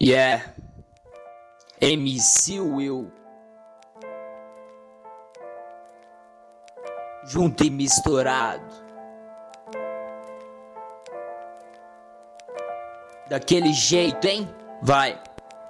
Yeah, MC Will, junto e misturado, daquele jeito, hein? Vai.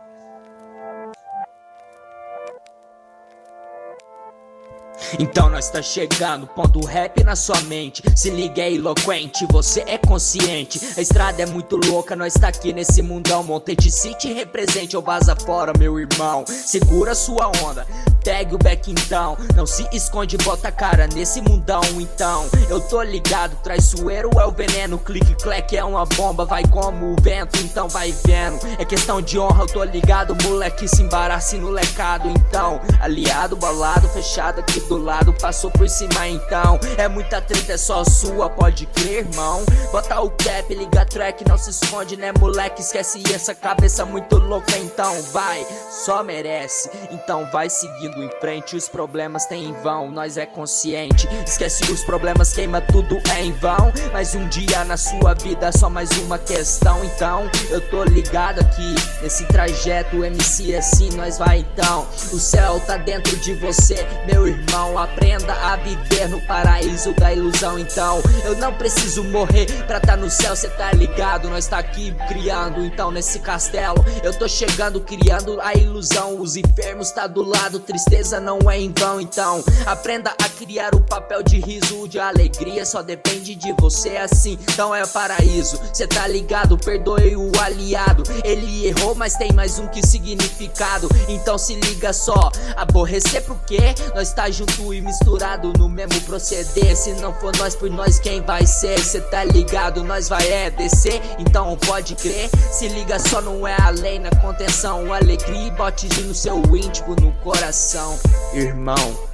Então nós tá chegando, pondo rap na sua mente. Se liga, é eloquente, você é consciente. A estrada é muito louca, nós tá aqui nesse mundão. Monte City represente ou vaza fora, meu irmão. Segura sua onda, pegue o back então. Não se esconde, bota a cara nesse mundão então. Eu tô ligado, traiçoeiro é o veneno. Clique, clack é uma bomba, vai como o vento, então vai vendo. É questão de honra, eu tô ligado, moleque se embarace no lecado. Então, aliado, balado, fechado aqui do lado, passou por cima então. É muita treta, é só sua, pode crer, irmão. Bota o cap, liga a track, não se esconde, né moleque? Esquece essa cabeça muito louca, então vai, só merece. Então vai seguindo em frente, os problemas tem em vão, nós é consciente. Esquece os problemas, queima tudo é em vão. Mais um dia na sua vida, só mais uma questão. Então eu tô ligado aqui nesse trajeto, MC assim nós vai então. O céu tá dentro de você, meu irmão. Aprenda a viver no paraíso da ilusão. Então eu não preciso morrer pra tá no céu, cê tá ligado? Nós tá aqui criando então nesse castelo. Eu tô chegando criando a ilusão. Os enfermos tá do lado, tristeza não é em vão. Então aprenda a criar o papel de riso, de alegria, só depende de você assim. Então é paraíso, cê tá ligado? Perdoe o aliado, ele errou mas tem mais um que significado. Então se liga só, aborrecer por quê? Nós tá junto e misturado no mesmo proceder. Se não for nós por nós, quem vai ser? Cê tá ligado? Nós vai descer, então pode crer. Se liga só, não é a lei na contenção. Alegria e bote no seu íntimo, no coração, irmão.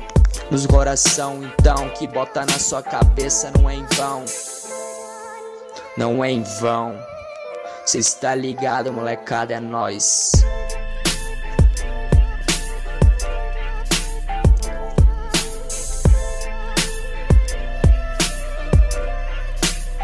Nos coração, então, que bota na sua cabeça não é em vão. Não é em vão. Cê está ligado, molecada, é nóis.